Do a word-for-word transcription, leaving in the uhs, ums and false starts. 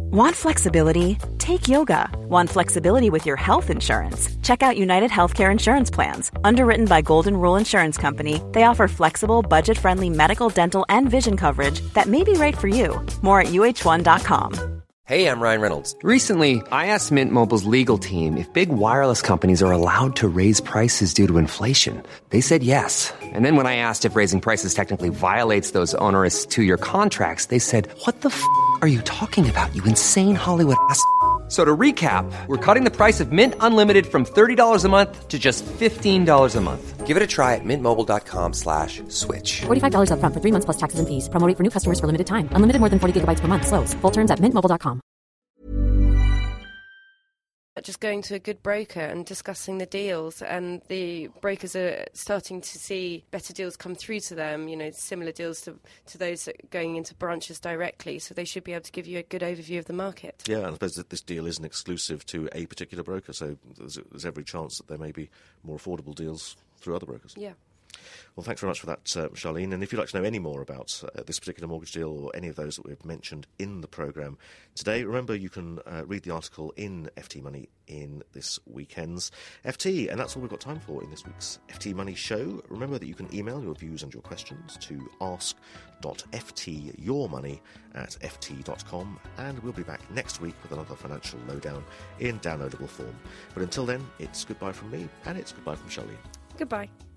Want flexibility? Take yoga. Want flexibility with your health insurance? Check out United Healthcare Insurance Plans. Underwritten by Golden Rule Insurance Company, they offer flexible, budget-friendly medical, dental, and vision coverage that may be right for you. More at U H one dot com. Hey, I'm Ryan Reynolds. Recently, I asked Mint Mobile's legal team if big wireless companies are allowed to raise prices due to inflation. They said yes. And then when I asked if raising prices technically violates those onerous two-year contracts, they said, what the f*** are you talking about, you insane Hollywood ass f- So to recap, we're cutting the price of Mint Unlimited from thirty dollars a month to just fifteen dollars a month. Give it a try at mintmobile.com slash switch. forty-five dollars up front for three months plus taxes and fees. Promo rate for new customers for limited time. Unlimited more than forty gigabytes per month. Slows full terms at mint mobile dot com. Just going to a good broker and discussing the deals, and the brokers are starting to see better deals come through to them, you know, similar deals to, to those that going into branches directly, so they should be able to give you a good overview of the market. Yeah, and I suppose that this deal isn't exclusive to a particular broker, so there's, there's every chance that there may be more affordable deals through other brokers. Yeah. Well, thanks very much for that, uh, Charlene. And if you'd like to know any more about uh, this particular mortgage deal or any of those that we've mentioned in the programme today, remember you can uh, read the article in F T Money in this weekend's F T. And that's all we've got time for in this week's F T Money show. Remember that you can email your views and your questions to ask dot f t your money at f t dot com. And we'll be back next week with another financial lowdown in downloadable form. But until then, it's goodbye from me and it's goodbye from Charlene. Goodbye.